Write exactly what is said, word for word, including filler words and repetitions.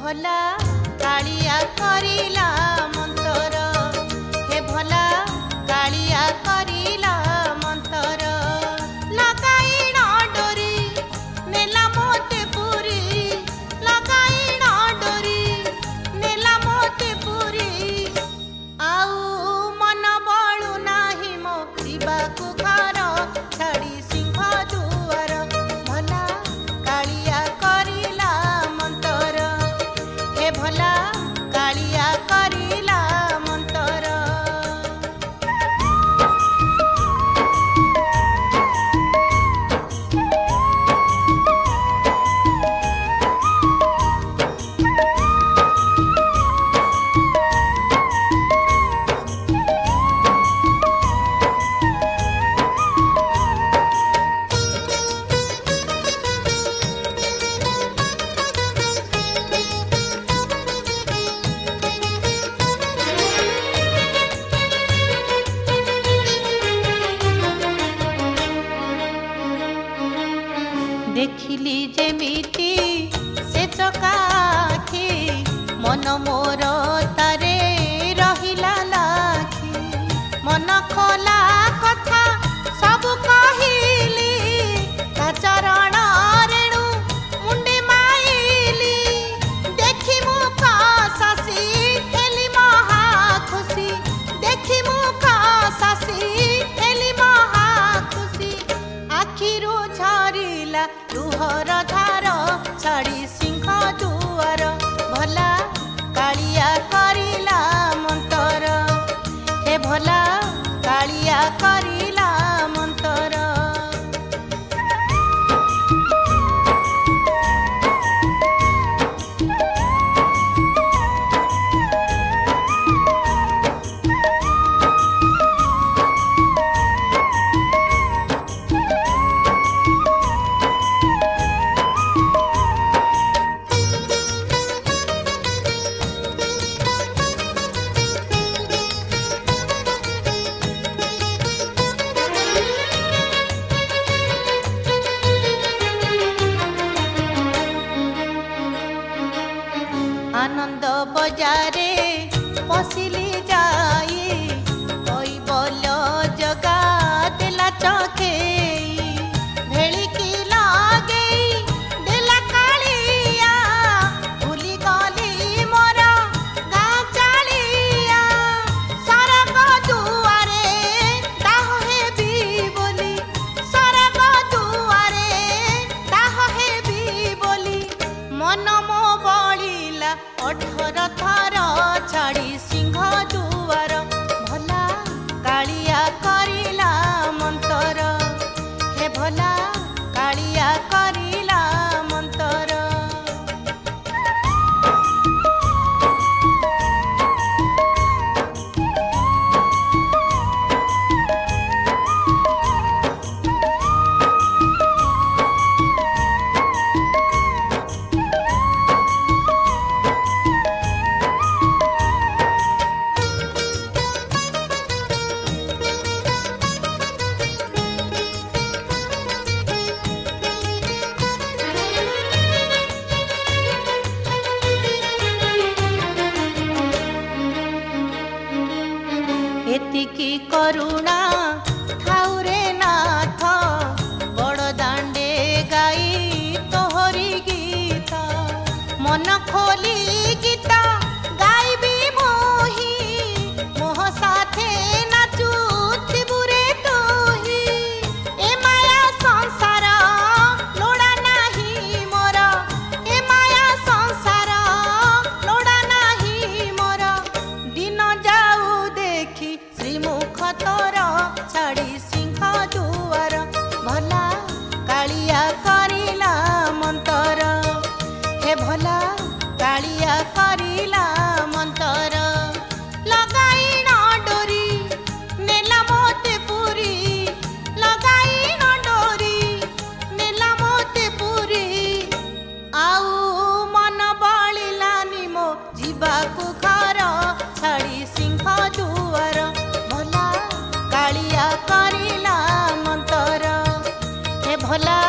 भला कालिया करिला मंतर हे भला कालिया करिला मंतर लगाई न डोरी नेला मोते पुरी लगाई न डोरी नेला मोते पुरी आउ मन बळु नाही मो जीवाकु घर छाड़ी सिंह दुआर भला कालिया करिला मंतर हे भला कालिया करिला मंतर देखिली जेमिति से चकाखी मन मोर तारे रहिला लाखी मन खोला कथा सब कहिली ता चरण रेणु मुंडे माइली देखि मुख सासी हेली महा खुशी देखि मुख सासी हेली महा खुशी आखिरु झरिला लुहर धार छाड़ी सिंह दुआर भला कालिया करिला मंतर हे भला कालिया करिला मंतर आनंद बजारे पशिली जाई कोई बोल जगा देला चखेई भेलिकी लागे देला कालिया भूली गली मोर गाँ चालिया सरग दुआरे दाह हेबी बोली सरग दुआरे दाह हेबी बोली मन मो बलिला अठर थर छाड़ी सिंह दुआर भला कालिया करिला मंतर हे भला कालिया करिला मंतर एतिकी करुणा ठाउरे नाथ बड़ दांडे गाई तोहरी गीत मन खोली गीत गाइबी मोही मोह साथे नाचुथिबु रे तोही ए माया संसार लोड़ा नाही मोर ए माया संसार लोड़ा नाही मोर दिन जाऊ देखी श्रीमुख तोर छाड़ी सिंह दुआर भला कालिया करिला मंतर हे भला कालिया करिला मंतर लगाई न डोरी नेला मोते पुरी लगाई न डोरी नेला मोते पुरी आउ मन बलिलानी मो जीवाकु घर छाड़ी सिंह दुआर भला कालिया करिला मंतर हे भला